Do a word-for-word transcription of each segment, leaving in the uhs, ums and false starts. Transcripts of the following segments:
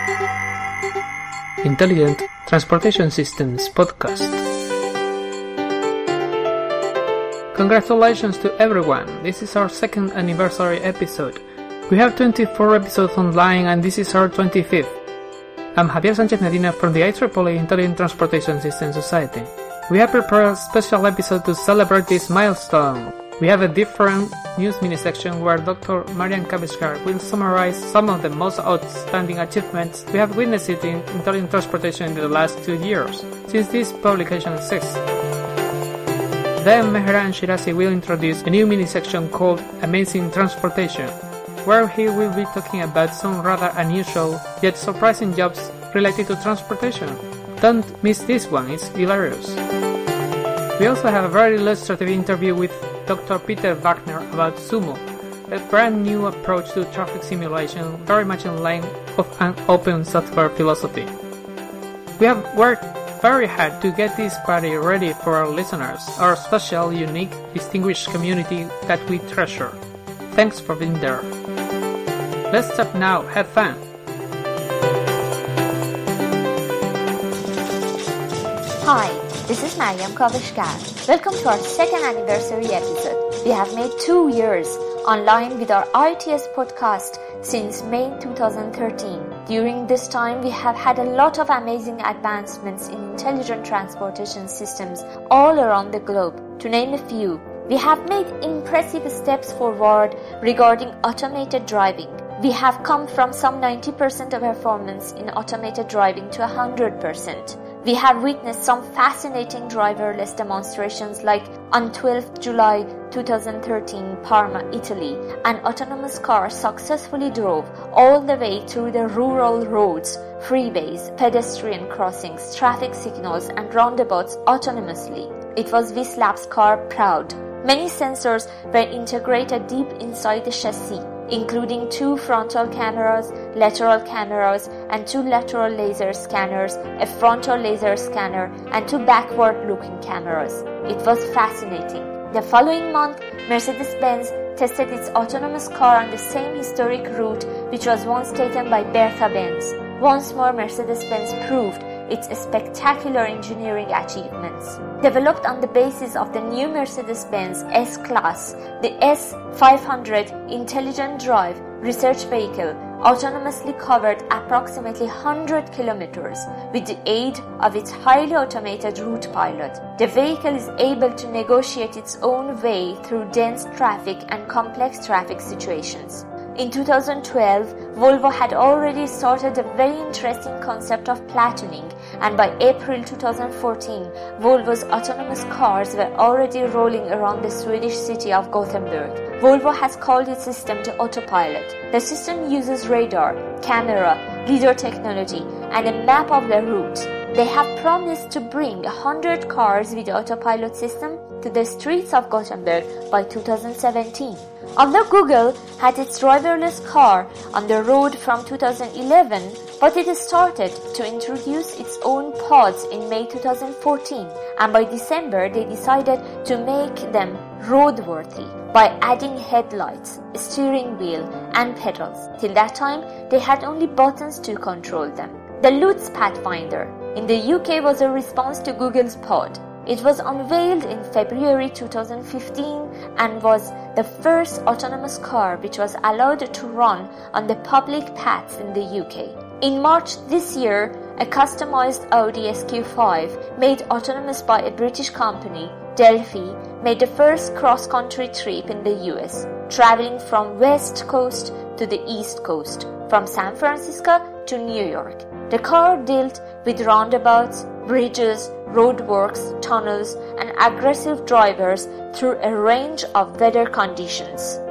Intelligent Transportation Systems Podcast. Congratulations to everyone! This is our second anniversary episode. We have twenty-four episodes online and this is our twenty-fifth. I'm Javier Sanchez Medina from the I triple E Intelligent Transportation Systems Society. We have prepared a special episode to celebrate this milestone. We have a different news mini section where Doctor Marian Kaveshkar will summarize some of the most outstanding achievements we have witnessed in intelligent transportation in the last two years, since this publication exists. Then Mehran Shirazi will introduce a new mini section called Amazing Transportation, where he will be talking about some rather unusual yet surprising jobs related to transportation. Don't miss this one, it's hilarious. We also have a very illustrative interview with Doctor Peter Wagner about Sumo, a brand new approach to traffic simulation very much in line of an open software philosophy. We have worked very hard to get this party ready for our listeners, our special, unique, distinguished community that we treasure. Thanks for being there. Let's stop now, have fun! Hi, this is Mariam Kaveshkar. Welcome to our second anniversary episode. We have made two years online with our I T S podcast since May twenty thirteen. During this time, we have had a lot of amazing advancements in intelligent transportation systems all around the globe. To name a few, we have made impressive steps forward regarding automated driving. We have come from some ninety percent of performance in automated driving to one hundred percent. We have witnessed some fascinating driverless demonstrations like on twelfth of July twenty thirteen, Parma, Italy, an autonomous car successfully drove all the way through the rural roads, freeways, pedestrian crossings, traffic signals and roundabouts autonomously. It was Wislab's car Proud. Many sensors were integrated deep inside the chassis, including two frontal cameras, lateral cameras, and two lateral laser scanners, a frontal laser scanner, and two backward-looking cameras. It was fascinating. The following month, Mercedes-Benz tested its autonomous car on the same historic route which was once taken by Bertha Benz. Once more, Mercedes-Benz proved its spectacular engineering achievements. Developed on the basis of the new Mercedes-Benz S-Class, the S five hundred Intelligent Drive research vehicle autonomously covered approximately one hundred kilometers with the aid of its highly automated route pilot. The vehicle is able to negotiate its own way through dense traffic and complex traffic situations. In two thousand twelve, Volvo had already started a very interesting concept of platooning, and by April two thousand fourteen, Volvo's autonomous cars were already rolling around the Swedish city of Gothenburg. Volvo has called its system the Autopilot. The system uses radar, camera, LiDAR technology, and a map of the route. They have promised to bring one hundred cars with the Autopilot system to the streets of Gothenburg by two thousand seventeen. Although Google had its driverless car on the road from two thousand eleven, but it started to introduce its own pods in May two thousand fourteen, and by December they decided to make them roadworthy by adding headlights, steering wheel, and pedals. Till that time, they had only buttons to control them. The Lutz Pathfinder in the U K was a response to Google's pod. It was unveiled in February two thousand fifteen and was the first autonomous car which was allowed to run on the public paths in the U K. In March this year, a customized Audi S Q five made autonomous by a British company, Delphi, made the first cross-country trip in the U S, traveling from West Coast to the East Coast, from San Francisco to New York. The car dealt with roundabouts, bridges, roadworks, tunnels, and aggressive drivers through a range of weather conditions.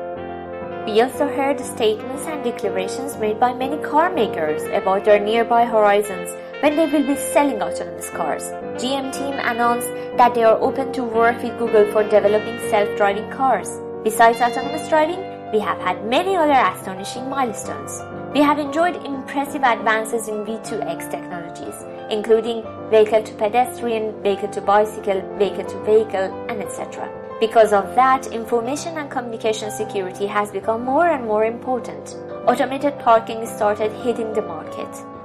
We also heard statements and declarations made by many car makers about their nearby horizons when they will be selling autonomous cars. G M team announced that they are open to work with Google for developing self-driving cars. Besides autonomous driving, we have had many other astonishing milestones. We have enjoyed impressive advances in V two X technologies, including vehicle-to-pedestrian, vehicle-to-bicycle, vehicle-to-vehicle, and et cetera. Because of that, information and communication security has become more and more important. Automated parking started hitting the market.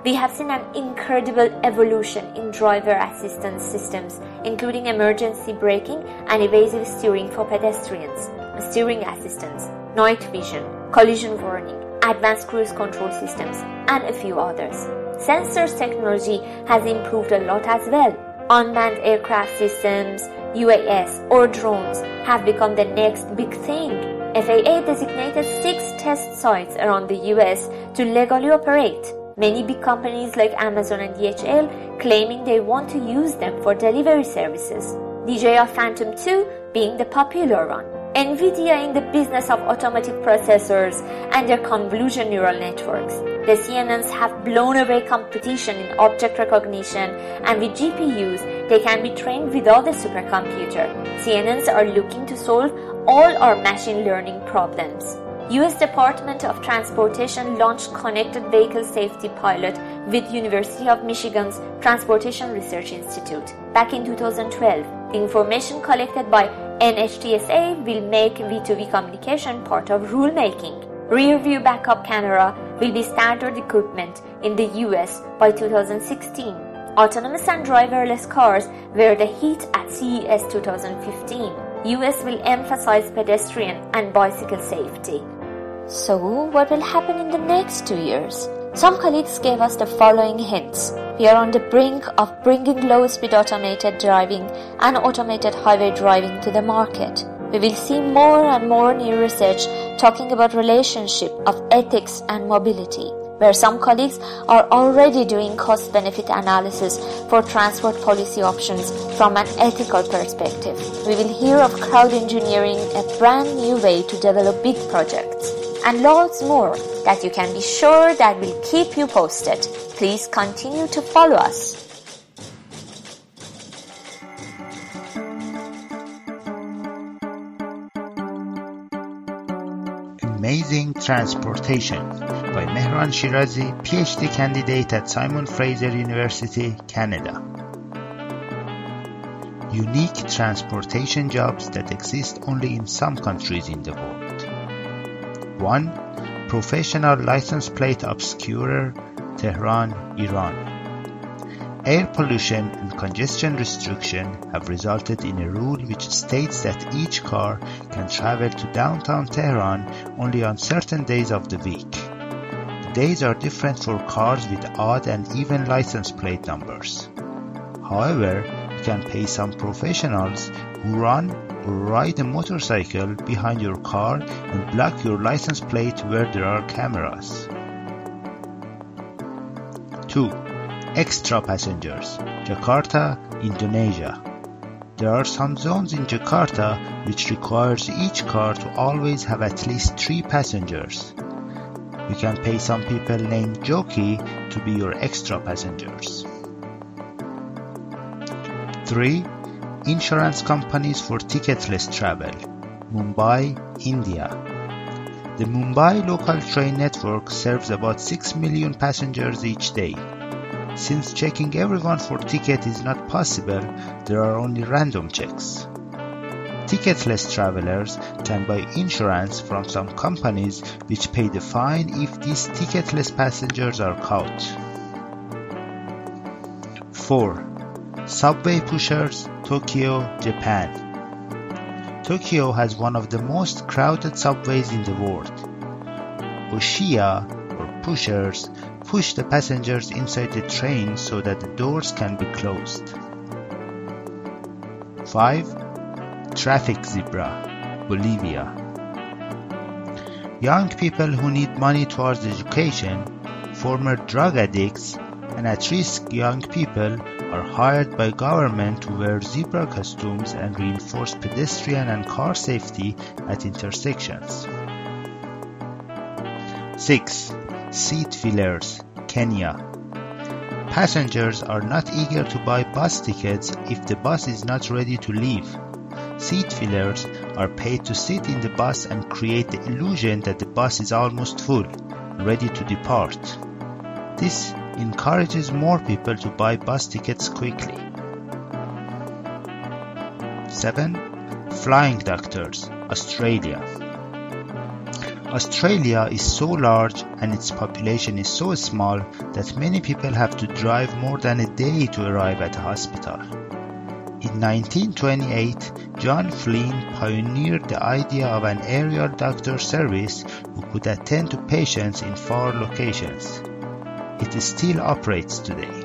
We have seen an incredible evolution in driver assistance systems, including emergency braking and evasive steering for pedestrians, steering assistance, night vision, collision warning, advanced cruise control systems, and a few others. Sensors technology has improved a lot as well. Unmanned aircraft systems, U A S, or drones have become the next big thing. F A A designated six test sites around the U S to legally operate. Many big companies like Amazon and D H L claiming they want to use them for delivery services. D J I Phantom two being the popular one. NVIDIA in the business of automotive processors and their convolution neural networks. The C N Ns have blown away competition in object recognition, and with G P Us, they can be trained without a supercomputer. C N Ns are looking to solve all our machine learning problems. U S Department of Transportation launched Connected Vehicle Safety Pilot with University of Michigan's Transportation Research Institute back in two thousand twelve. The information collected by N H T S A will make V two V communication part of rulemaking. Rear view backup camera will be standard equipment in the U S by two thousand sixteen. Autonomous and driverless cars were the hit at C E S two thousand fifteen. U S will emphasize pedestrian and bicycle safety. So, what will happen in the next two years? Some colleagues gave us the following hints. We are on the brink of bringing low-speed automated driving and automated highway driving to the market. We will see more and more new research talking about relationship of ethics and mobility, where some colleagues are already doing cost-benefit analysis for transport policy options from an ethical perspective. We will hear of crowd engineering, a brand new way to develop big projects, and loads more that you can be sure that will keep you posted. Please continue to follow us. Amazing Transportation by Mehran Shirazi, PhD candidate at Simon Fraser University, Canada. Unique transportation jobs that exist only in some countries in the world. one. Professional license plate obscurer, Tehran, Iran. Air pollution and congestion restriction have resulted in a rule which states that each car can travel to downtown Tehran only on certain days of the week. The days are different for cars with odd and even license plate numbers. However, you can pay some professionals who run or ride a motorcycle behind your car and block your license plate where there are cameras. two. Extra passengers, Jakarta, Indonesia. There are some zones in Jakarta which requires each car to always have at least three passengers. You can pay some people named Jockey to be your extra passengers. three. Insurance companies for ticketless travel, Mumbai, India. The Mumbai local train network serves about six million passengers each day. Since checking everyone for ticket is not possible, there are only random checks. Ticketless travelers can buy insurance from some companies which pay the fine if these ticketless passengers are caught. four. Subway pushers, Tokyo, Japan. Tokyo has one of the most crowded subways in the world. Oshiya, or pushers, push the passengers inside the train so that the doors can be closed. five. Traffic zebra, Bolivia. Young people who need money towards education, former drug addicts, and at-risk young people are hired by government to wear zebra costumes and reinforce pedestrian and car safety at intersections. six. Seat fillers, Kenya. Passengers are not eager to buy bus tickets if the bus is not ready to leave. Seat fillers are paid to sit in the bus and create the illusion that the bus is almost full, ready to depart. This encourages more people to buy bus tickets quickly. seven. Flying doctors, Australia. Australia is so large and its population is so small that many people have to drive more than a day to arrive at a hospital. In nineteen twenty-eight, John Flynn pioneered the idea of an aerial doctor service who could attend to patients in far locations. It still operates today.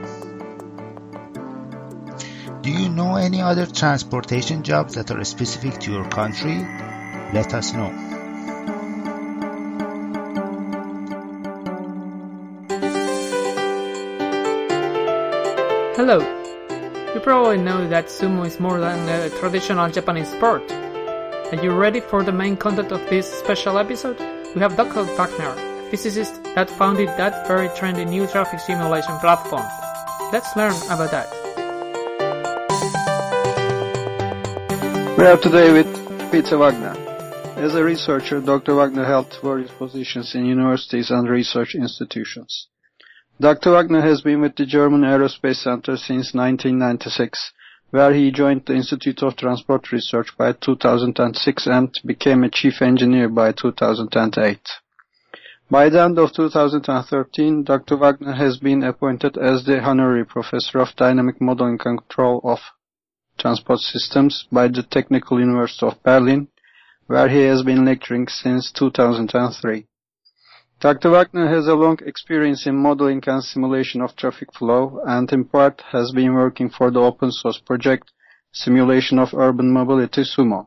Do you know any other transportation jobs that are specific to your country? Let us know. Hello. You probably know that sumo is more than a traditional Japanese sport. Are you ready for the main content of this special episode? We have Doctor Wagner, a physicist that founded that very trendy new traffic simulation platform. Let's learn about that. We are today with Peter Wagner. As a researcher, Doctor Wagner held various positions in universities and research institutions. Doctor Wagner has been with the German Aerospace Center since nineteen ninety-six, where he joined the Institute of Transport Research by two thousand six and became a chief engineer by two thousand eight. By the end of two thousand thirteen, Doctor Wagner has been appointed as the honorary professor of dynamic modeling and control of transport systems by the Technical University of Berlin, where he has been lecturing since two thousand three. Doctor Wagner has a long experience in modeling and simulation of traffic flow and in part has been working for the open source project Simulation of Urban Mobility SUMO.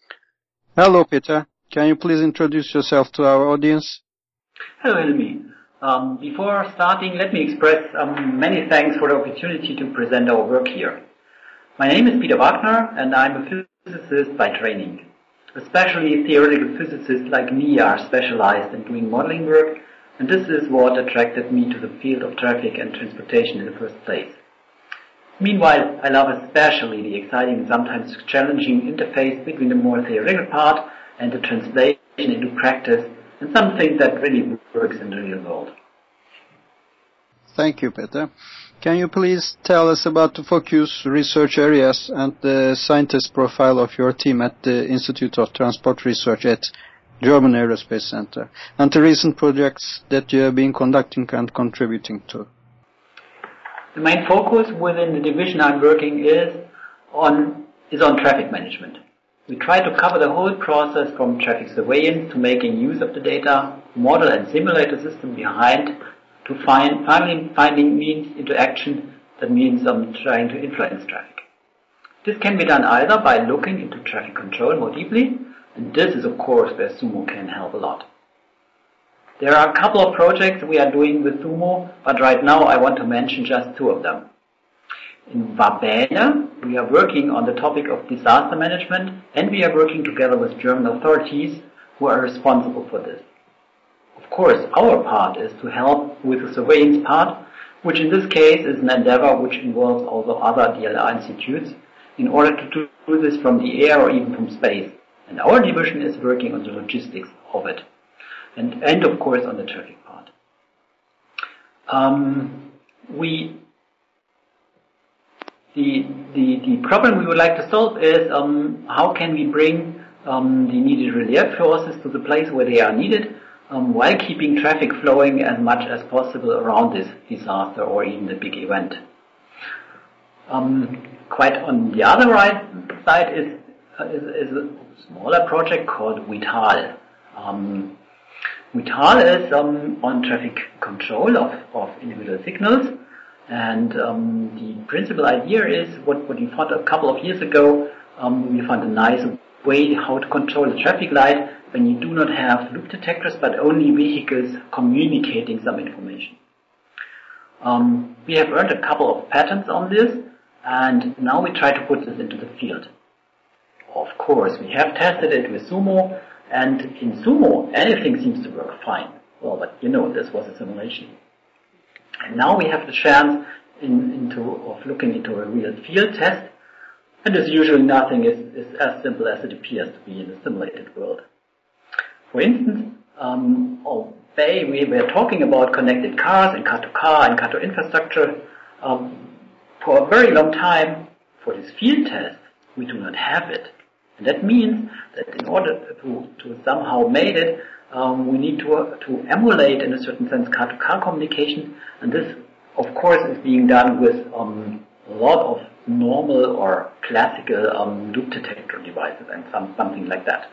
Hello Peter, can you please introduce yourself to our audience? Hello Helmi. Um, before starting, let me express um, many thanks for the opportunity to present our work here. My name is Peter Wagner and I'm a physicist by training. Especially theoretical physicists like me are specialized in doing modeling work, and this is what attracted me to the field of traffic and transportation in the first place. Meanwhile, I love especially the exciting and sometimes challenging interface between the more theoretical part and the translation into practice, and something that really works in the real world. Thank you, Peter. Can you please tell us about the focus, research areas and the scientist profile of your team at the Institute of Transport Research at German Aerospace Center and the recent projects that you have been conducting and contributing to? The main focus within the division I'm working is on, is on traffic management. We try to cover the whole process from traffic surveillance to making use of the data, model and simulate the system behind, to find finally finding means into action, that means um, trying to influence traffic. This can be done either by looking into traffic control more deeply, and this is of course where SUMO can help a lot. There are a couple of projects we are doing with SUMO, but right now I want to mention just two of them. In Varbene, we are working on the topic of disaster management, and we are working together with German authorities who are responsible for this. Of course, our part is to help with the surveillance part, which in this case is an endeavor which involves also other D L R institutes in order to do this from the air or even from space. And our division is working on the logistics of it. And, and of course on the traffic part. Um, we, the, the, the problem we would like to solve is um, how can we bring um, the needed relief forces to the place where they are needed, Um, while keeping traffic flowing as much as possible around this disaster or even the big event. Um, quite on the other right side is, uh, is, is a smaller project called Vital. Um, Vital is um, on traffic control of, of individual signals, and um, the principal idea is what, what we found a couple of years ago. Um, we found a nice way how to control the traffic light when you do not have loop detectors but only vehicles communicating some information. Um, we have earned a couple of patents on this, and now we try to put this into the field. Of course, we have tested it with SUMO, and in SUMO anything seems to work fine. Well, but you know, this was a simulation. And now we have the chance in, into, of looking into a real field test, and as usually nothing is, is as simple as it appears to be in the simulated world. For instance, um, although we were talking about connected cars and car-to-car and car-to infrastructure, um, for a very long time, for this field test, we do not have it. And that means that in order to, to somehow make it, Um, we need to to emulate, in a certain sense, car-to-car communication, and this, of course, is being done with um, a lot of normal or classical um, loop detector devices and some, something like that.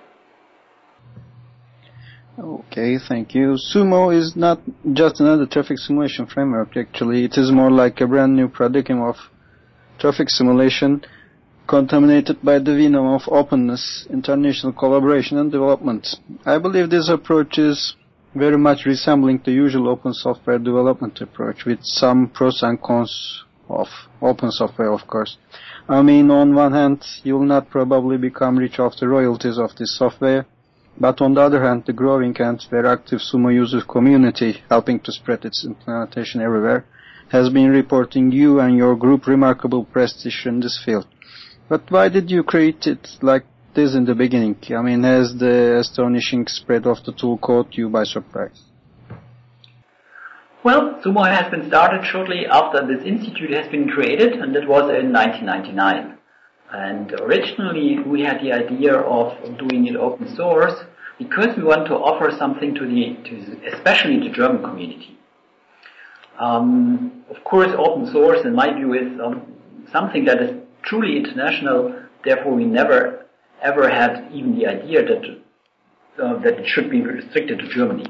Okay, thank you. Sumo is not just another traffic simulation framework, actually. It is more like a brand new paradigm of traffic simulation, contaminated by the venom of openness, international collaboration and development. I believe this approach is very much resembling the usual open software development approach, with some pros and cons of open software, of course. I mean, on one hand, you will not probably become rich off the royalties of this software, but on the other hand, the growing and very active Sumo user community, helping to spread its implementation everywhere, has been reporting you and your group remarkable prestige in this field. But why did you create it like this in the beginning? I mean, has the astonishing spread of the tool caught you by surprise? Well, Sumo has been started shortly after this institute has been created, and that was in nineteen ninety-nine. And originally we had the idea of doing it open source because we want to offer something to the, to especially the German community. Um, of course, open source, in my view, is um, something that is truly international. Therefore, we never ever had even the idea that uh, that it should be restricted to Germany.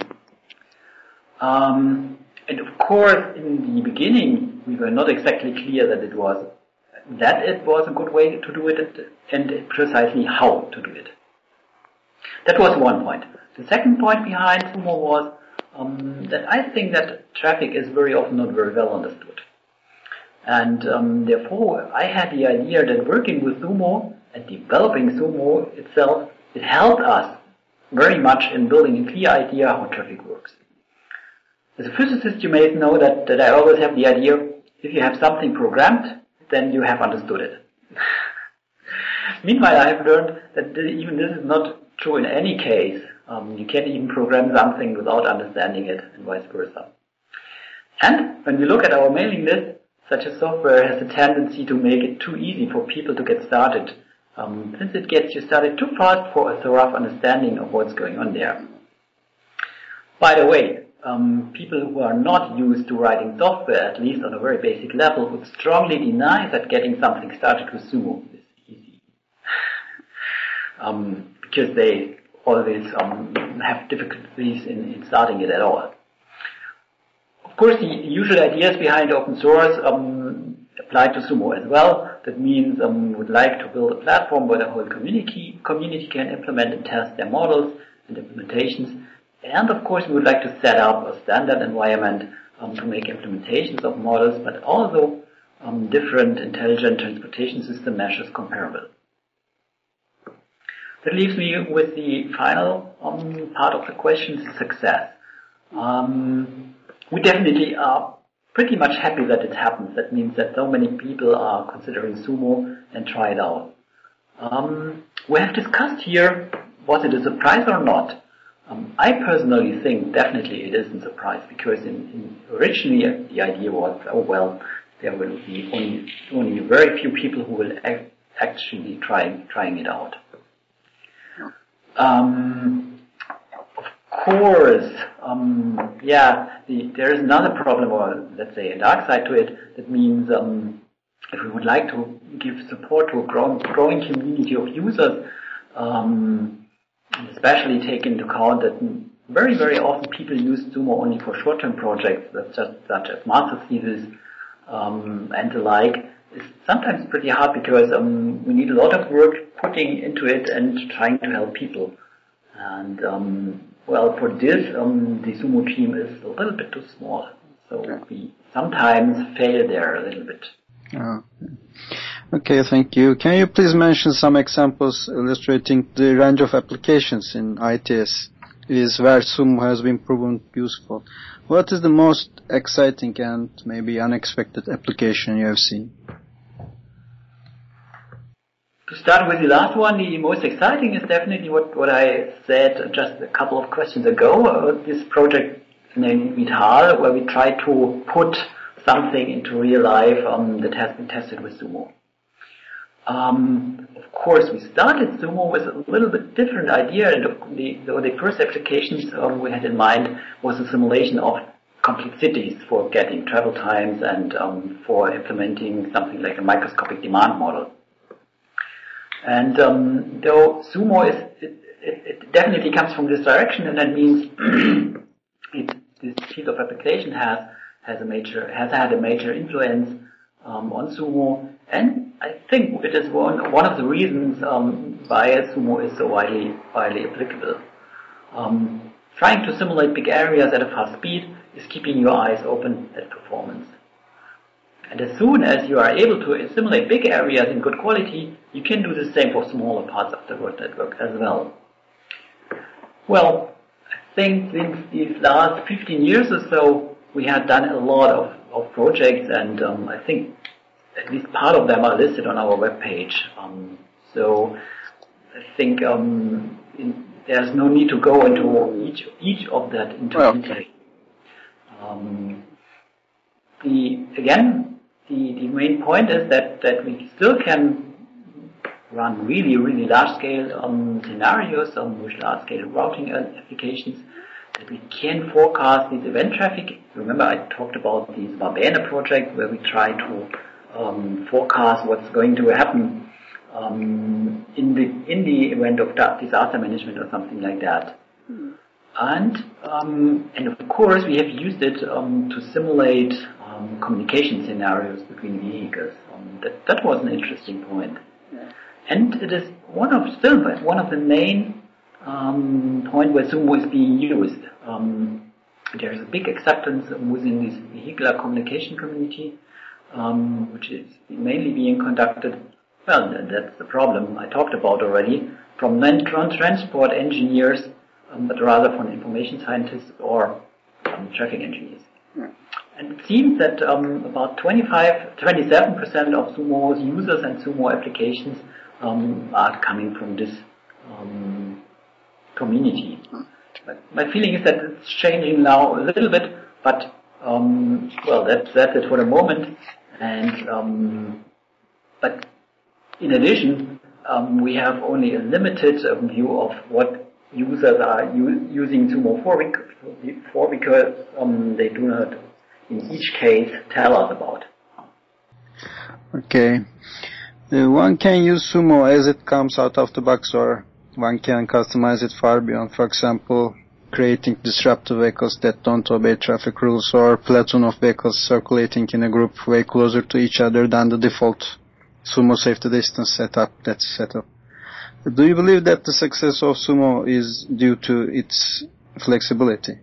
Um, and of course, in the beginning, we were not exactly clear that it was that it was a good way to do it and precisely how to do it. That was one point. The second point behind Sumo was um, that I think that traffic is very often not very well understood. And um, therefore, I had the idea that working with Sumo and developing Sumo itself, it helped us very much in building a clear idea how traffic works. As a physicist, you may know that, that I always have the idea, if you have something programmed, then you have understood it. Meanwhile, I have learned that even this is not true in any case. Um, you can even program something without understanding it, and vice versa. And when we look at our mailing list, such a software has a tendency to make it too easy for people to get started, um, since it gets you started too fast for a thorough understanding of what's going on there. By the way, um, people who are not used to writing software, at least on a very basic level, would strongly deny that getting something started with Sumo is easy. um, because they always um, have difficulties in, in starting it at all. Of course, the usual ideas behind open source um, apply to Sumo as well. That means um, we would like to build a platform where the whole community community can implement and test their models and implementations. And of course, we would like to set up a standard environment um, to make implementations of models, but also um, different intelligent transportation system measures comparable. That leaves me with the final um, part of the question, success. Um, we definitely are pretty much happy that it happens. That means that so many people are considering Sumo and try it out. Um, we have discussed here, was it a surprise or not? Um, I personally think definitely it isn't a surprise, because in, in originally the idea was, oh well, there will be only, only very few people who will act, actually try trying it out. Um, of course, um, yeah, the, there is another problem, or let's say a dark side to it. That means um, if we would like to give support to a growing, growing community of users, um, especially take into account that very, very often people use Sumo only for short-term projects, that's just, such as master thesis um, and the like, is sometimes pretty hard, because um, we need a lot of work putting into it and trying to help people. And um, well, for this, um, the Sumo team is a little bit too small, so we sometimes fail there a little bit. Oh. Okay, thank you. Can you please mention some examples illustrating the range of applications in I T S is where Sumo has been proven useful? What is the most exciting and maybe unexpected application you have seen? To start with the last one, the most exciting is definitely what, what I said just a couple of questions ago, uh, this project named Vital, where we try to put something into real life um, that has been tested with Sumo. Um, of course, we started Sumo with a little bit different idea, and the, the, the first applications um, we had in mind was a simulation of complete cities for getting travel times and um, for implementing something like a microscopic demand model. And um, though Sumo is, it, it, it definitely comes from this direction, and that means it, this field of application has has a major has had a major influence um, on Sumo, and I think it is one one of the reasons um, why Sumo is so widely widely applicable. Um, trying to simulate big areas at a fast speed is keeping your eyes open at performance. And as soon as you are able to simulate big areas in good quality, you can do the same for smaller parts of the road network as well. Well, I think since these last fifteen years or so, we have done a lot of, of projects, and um, I think at least part of them are listed on our webpage. Um, so I think um, in, there's no need to go into each each of that into well, detail. Um, the again, the, the main point is that, that we still can run really, really large-scale um, scenarios um, with large-scale routing applications, that we can forecast this event traffic. Remember, I talked about this Verbena project where we try to um, forecast what's going to happen um, in the in the event of disaster management or something like that. Mm. And um, and of course, we have used it um, to simulate um, communication scenarios between vehicles. Um, that that was an interesting point. Yeah. And it is one of still one of the main um, point where Sumo is being used. Um, there is a big acceptance within this vehicular communication community, um, which is mainly being conducted. Well, that's the problem I talked about already, from non-transport engineers, um, but rather from information scientists or um, traffic engineers. Yeah. And it seems that um, about twenty-five, twenty-seven percent of Sumo's users and Sumo applications um, are coming from this um, community. But my feeling is that it's changing now a little bit, but um, well, that's that's it for the moment. And um, but in addition, um, we have only a limited um, view of what users are u- using Sumo for, for because um, they do not, in each case, tell us about. Okay. Uh, one can use Sumo as it comes out of the box, or one can customize it far beyond. For example, creating disruptive vehicles that don't obey traffic rules, or platoon of vehicles circulating in a group way closer to each other than the default Sumo safety distance setup that's set up. Do you believe that the success of Sumo is due to its flexibility?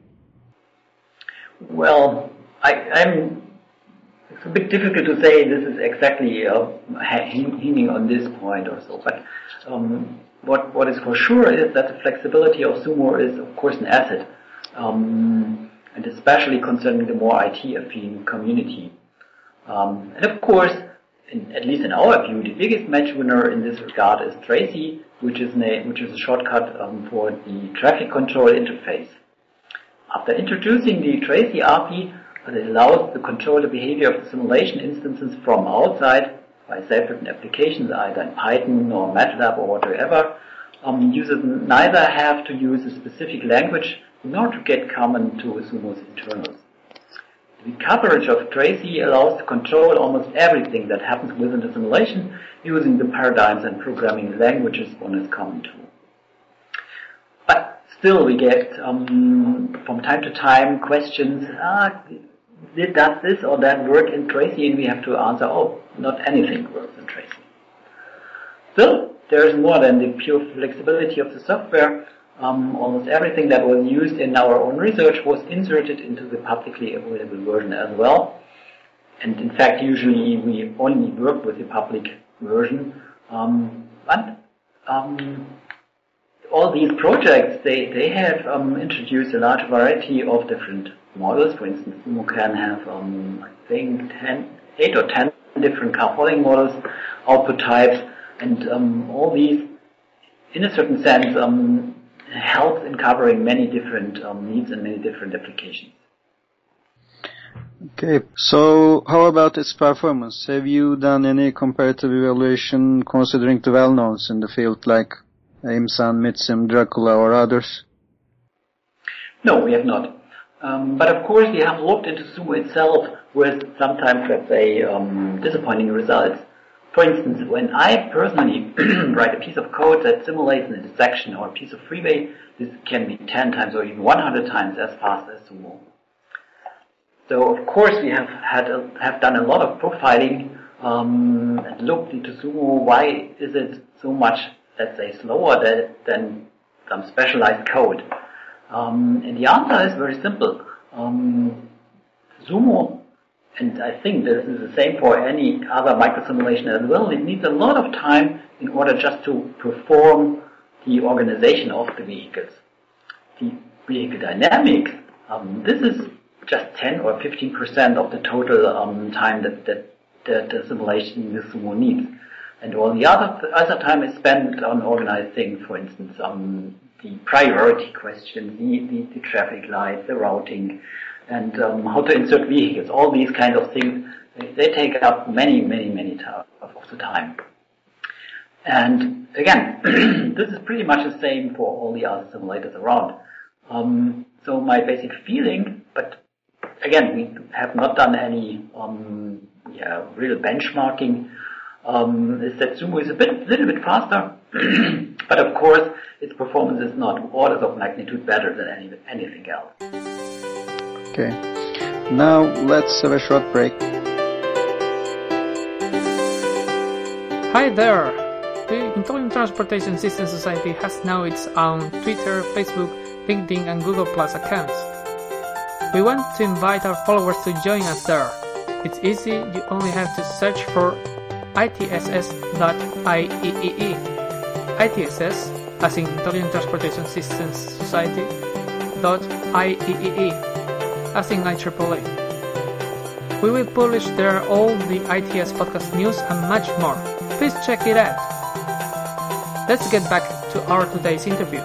Well, I, I'm. It's a bit difficult to say this is exactly uh, hinging on this point or so, but um, what what is for sure is that the flexibility of Sumo is, of course, an asset, um, and especially concerning the more I T-affine community. Um, and of course, in, at least in our view, the biggest match winner in this regard is Tracy, which is a, which is a shortcut um, for the traffic control interface. After introducing the Tracy R P, it allows to control the behavior of the simulation instances from outside by self-written applications, either in Python or MATLAB or whatever. Um, users neither have to use a specific language nor to get common to Sumo's internals. The coverage of Tracy allows to control almost everything that happens within the simulation using the paradigms and programming languages one is common to. But still we get um, from time to time questions, ah, did does this or that work in Tracy? And we have to answer, oh, not anything works in Tracy. Still, there is more than the pure flexibility of the software. Um, almost everything that was used in our own research was inserted into the publicly available version as well. And in fact, usually we only work with the public version. Um, but um, all these projects, they, they have um, introduced a large variety of different models. For instance, Sumo can have, um, I think, ten, eight or ten different car following models, output types, and um, all these, in a certain sense, um, help in covering many different um, needs and many different applications. Okay, so how about its performance? Have you done any comparative evaluation considering the well-knowns in the field like Aimsun, Mitsim, Dracula or others? No, we have not. Um, but of course we have looked into Sumo itself with sometimes, let's say, um, disappointing results. For instance, when I personally write a piece of code that simulates an intersection or a piece of freeway, this can be ten times or even one hundred times as fast as Sumo. So of course we have had a, have done a lot of profiling um, and looked into Sumo. Why is it so much, let's say, slower than, than some specialized code? Um, and the answer is very simple. Um, Sumo, and I think this is the same for any other microsimulation as well, it needs a lot of time in order just to perform the organization of the vehicles. The vehicle dynamics, um, this is just ten or fifteen percent of the total um, time that, that, that the simulation with Sumo needs. And all the other, other time is spent on organized things, for instance, um, the priority questions, the, the, the traffic lights, the routing, and um, how to insert vehicles. All these kinds of things, they, they take up many, many, many ta- of the time. And again, this is pretty much the same for all the other simulators around. Um, so my basic feeling, but again, we have not done any um, yeah, real benchmarking, um, is that Sumo is a bit, little bit faster, but of course its performance is not orders of magnitude better than any, anything else. Okay, now let's have a short break. Hi there! The Intelligent Transportation Systems Society has now its own Twitter, Facebook, LinkedIn and Google Plus accounts. We want to invite our followers to join us there. It's easy, you only have to search for I T S S dot I E E E. I T S S, as in Intelligent Transportation Systems Society, dot I E E E, as in I triple A. We will publish there all the I T S podcast news and much more. Please check it out. Let's get back to our today's interview.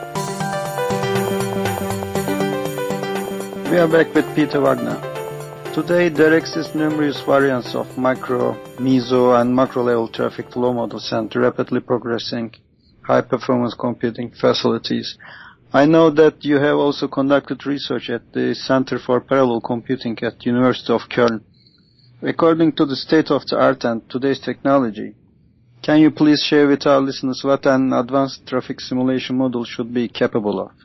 We are back with Peter Wagner. Today there exist numerous variants of micro, meso and macro level traffic flow models and rapidly progressing high performance computing facilities. I know that you have also conducted research at the Center for Parallel Computing at University of Köln. According to the state of the art and today's technology, can you please share with our listeners what an advanced traffic simulation model should be capable of?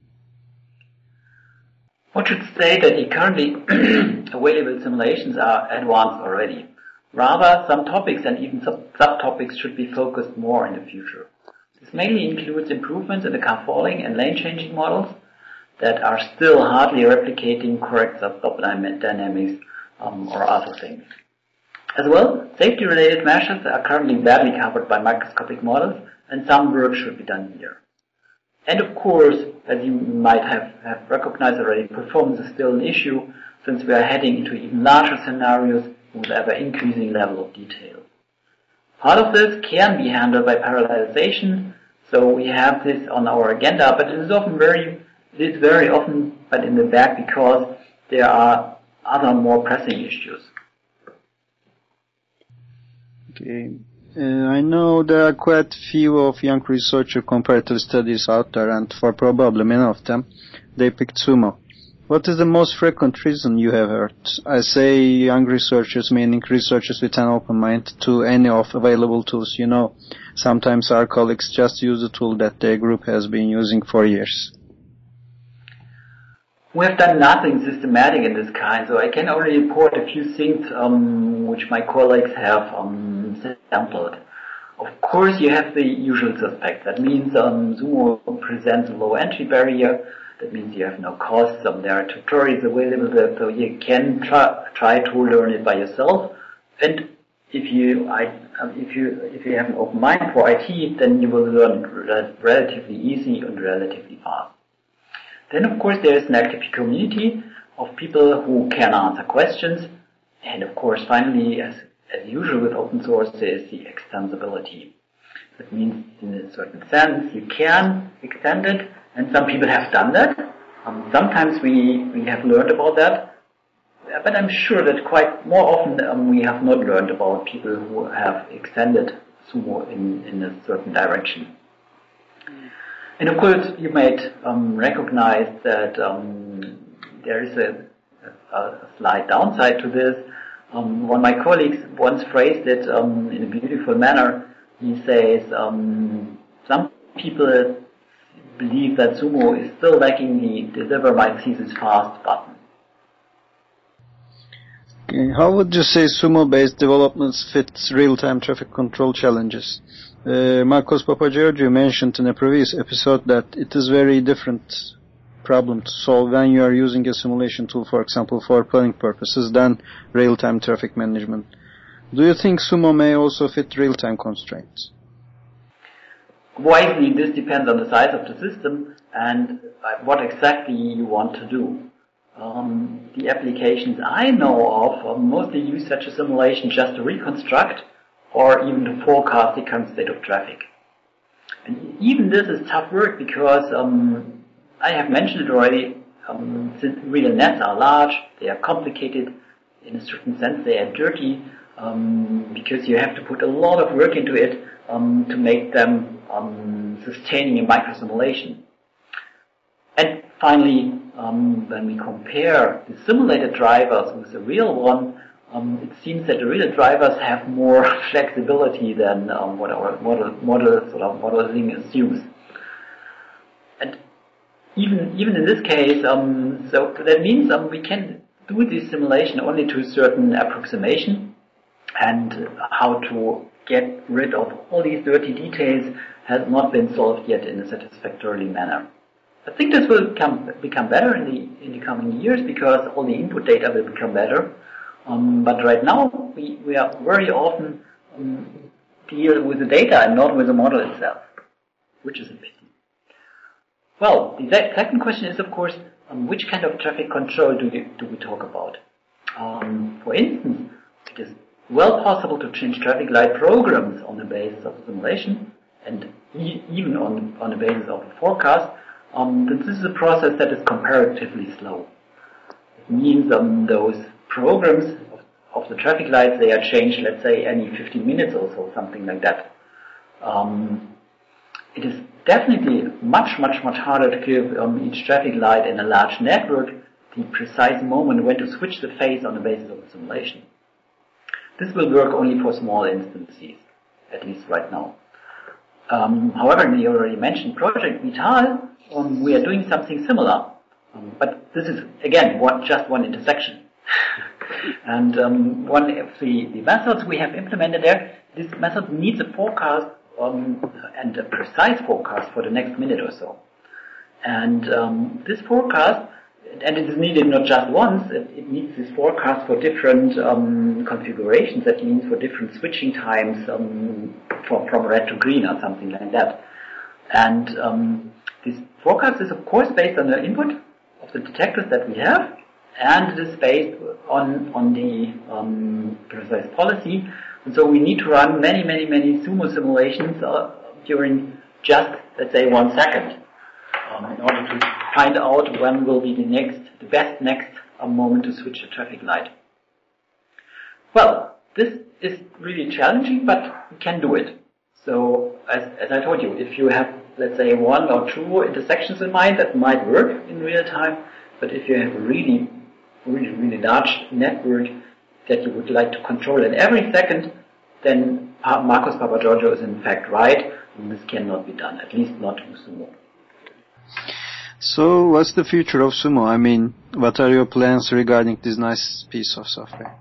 One should say that the currently available simulations are advanced already. Rather, some topics and even sub- subtopics should be focused more in the future. This mainly includes improvements in the car falling and lane changing models that are still hardly replicating correct sub-stop dynamics um, or other things. As well, safety-related measures are currently badly covered by microscopic models, and some work should be done here. And of course, as you might have, have recognized already, performance is still an issue since we are heading into even larger scenarios with ever increasing level of detail. Part of this can be handled by parallelization, so we have this on our agenda, but it is often very, it is very often but in the back because there are other more pressing issues. Okay. Uh, I know there are quite few of young researcher comparative studies out there, and for probably many of them, they picked Sumo. What is the most frequent reason you have heard? I say young researchers, meaning researchers with an open mind to any of available tools. You know, sometimes our colleagues just use a tool that their group has been using for years. We have done nothing systematic in this kind, so I can only report a few things um, which my colleagues have um, sampled. Of course, you have the usual suspects. That means um, Sumo presents a low entry barrier. That means you have no costs. Um, there are tutorials available, so you can try, try to learn it by yourself. And if you, I, if you, if you have an open mind for I T, then you will learn it relatively easy and relatively fast. Then, of course, there is an active community of people who can answer questions. And, of course, finally, as, as usual with open source, there is the extensibility. That means, in a certain sense, you can extend it, and some people have done that. Um, sometimes we, we have learned about that. but I'm sure that quite more often um, we have not learned about people who have extended sumo in, in a certain direction. Mm. And of course, you might um, recognize that um, there is a, a, a slight downside to this. Um, one of my colleagues once phrased it um, in a beautiful manner. He says, um, some people believe that sumo is still lacking the deliver my thesis fast button. Okay. How would you say sumo-based developments fit real-time traffic control challenges? Uh, Marcos Papageorgiou mentioned in a previous episode that it is very different problem to solve when you are using a simulation tool, for example, for planning purposes, than real-time traffic management. Do you think sumo may also fit real-time constraints? Wisely, this depends on the size of the system and what exactly you want to do. Um, the applications I know of um, mostly use such a simulation just to reconstruct or even to forecast the current state of traffic. And even this is tough work because um, I have mentioned it already, um, since real nets are large, they are complicated, in a certain sense they are dirty, um, because you have to put a lot of work into it um, to make them um, sustaining a micro-simulation. And finally, um, when we compare the simulated drivers with the real one, um, it seems that the real drivers have more flexibility than um, what our model, model sort of modeling assumes. And even even in this case, um, so that means um, we can do this simulation only to a certain approximation, and how to get rid of all these dirty details has not been solved yet in a satisfactory manner. I think this will become, become better in the in the coming years because all the input data will become better. Um, but right now we, we are very often um, deal with the data and not with the model itself, which is a pity. Well, the second question is, of course, um, which kind of traffic control do, you, do we talk about? Um, for instance, it is well possible to change traffic light programs on the basis of the simulation and e- even on, on the basis of a forecast. Um, this is a process that is comparatively slow. It means um, those programs of, of the traffic lights, they are changed, let's say, any fifteen minutes or so, something like that. Um, it is definitely much, much, much harder to give um, each traffic light in a large network the precise moment when to switch the phase on the basis of the simulation. This will work only for small instances, at least right now. Um, however, in the already mentioned project Vital, um, we are doing something similar. Um, but this is, again, one, just one intersection. and um, one of the, the methods we have implemented there, this method needs a forecast um, and a precise forecast for the next minute or so. And um, this forecast, and it is needed not just once, it, it needs this forecast for different um, configurations. That means for different switching times um, from, from red to green or something like that. And um, this forecast is of course based on the input of the detectors that we have, and it is based on, on the um, precise policy. And so we need to run many, many, many sumo simulations uh, during just, let's say, one second. Um, in order to find out when will be the next, the best next uh, moment to switch the traffic light. Well, this is really challenging, but we can do it. So, as, as I told you, if you have, let's say, one or two intersections in mind, that might work in real time. But if you have a really, really, really large network that you would like to control at every second, then Marcos Papageorgiou is in fact right, and this cannot be done, at least not with sumo. So, what's the future of sumo? I mean, what are your plans regarding this nice piece of software?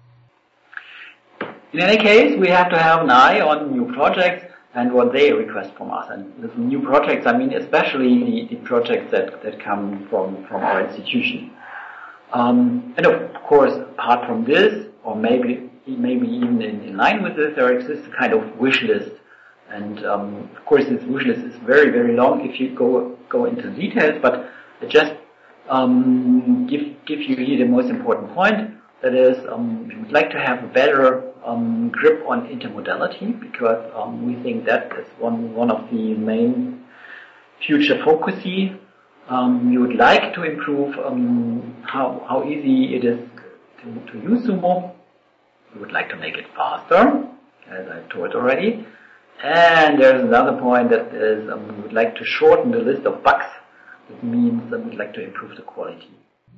In any case, we have to have an eye on new projects and what they request from us. And with new projects, I mean especially the, the projects that, that come from, from our institution. Um, and of course, apart from this, or maybe maybe even in, in line with this, there exists a kind of wish list. And um, of course, this wish list is very, very long if you go go into details, but it just um, give give you here the most important point. That is, um, we would like to have a better um, grip on intermodality, because um, we think that is one one of the main future focuses. Um, we would like to improve um, how how easy it is to, to use Sumo. We would like to make it faster, as I told already. And there's another point that is um, we would like to shorten the list of bugs. It means that we'd like to improve the quality.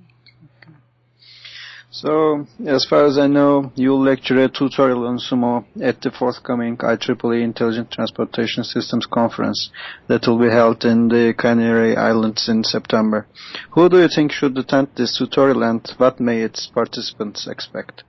So, as far as I know, you'll lecture a tutorial on Sumo at the forthcoming I triple E Intelligent Transportation Systems Conference that will be held in the Canary Islands in September. Who do you think should attend this tutorial, and what may its participants expect?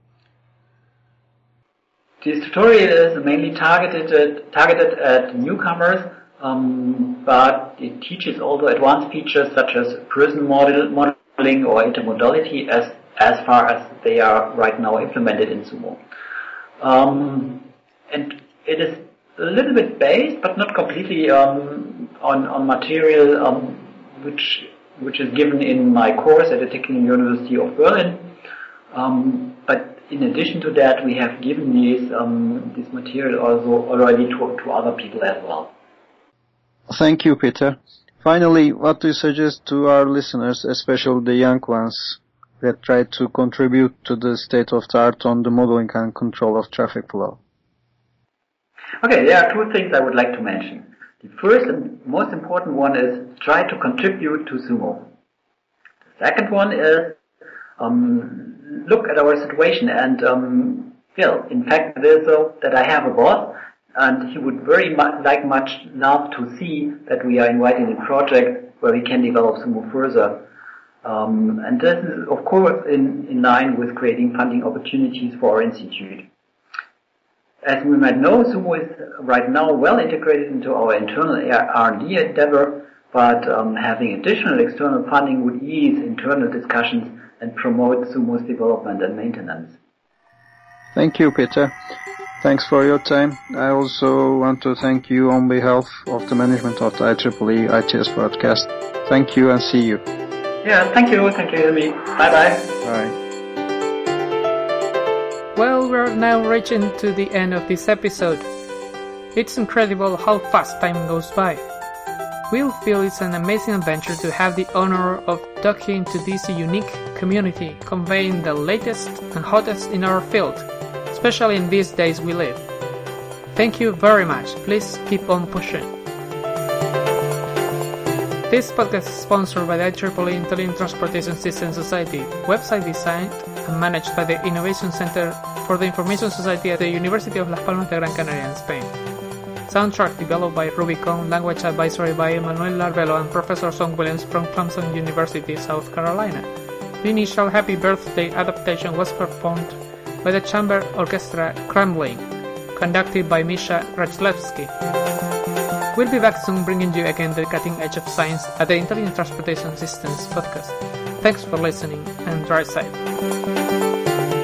This tutorial is mainly targeted at, targeted at newcomers, um, but it teaches also advanced features such as person model, modeling or intermodality as as far as they are right now implemented in Sumo. Um, and it is a little bit based, but not completely, um, on, on material um, which which is given in my course at the Technical University of Berlin. Um, but in addition to that, we have given these, um, this material also already to, to other people as well. Thank you, Peter. Finally, what do you suggest to our listeners, especially the young ones, that try to contribute to the state-of-the-art on the modeling and control of traffic flow? Okay, there are two things I would like to mention. The first and most important one is try to contribute to Sumo. The second one is um, look at our situation and um, feel. In fact, it is so that I have a boss and he would very mu- like much love to see that we are invited in a project where we can develop Sumo further. Um, and this is, of course, in, in line with creating funding opportunities for our institute. As we might know, Sumo is right now well integrated into our internal R and D endeavor, but um, having additional external funding would ease internal discussions and promote Sumo's development and maintenance. Thank you, Peter. Thanks for your time. I also want to thank you on behalf of the management of the I triple E I T S podcast. Thank you and see you. Yeah, thank you. Thank you, Hilmi. Bye-bye. Bye. Well, we're now reaching to the end of this episode. It's incredible how fast time goes by. We'll feel it's an amazing adventure to have the honor of talking to this unique community, conveying the latest and hottest in our field, especially in these days we live. Thank you very much. Please keep on pushing. This podcast is sponsored by the I triple E Intelligent Transportation Systems Society, website designed and managed by the Innovation Center for the Information Society at the University of Las Palmas de Gran Canaria in Spain. Soundtrack developed by Rubicon, language advisory by Emmanuel Larvelo and Professor Son Williams from Clemson University, South Carolina. The initial Happy Birthday adaptation was performed by the Chamber Orchestra Kremlin, conducted by Misha Rachlevsky. We'll be back soon bringing you again the cutting edge of science at the Intelligent Transportation Systems podcast. Thanks for listening and drive safe.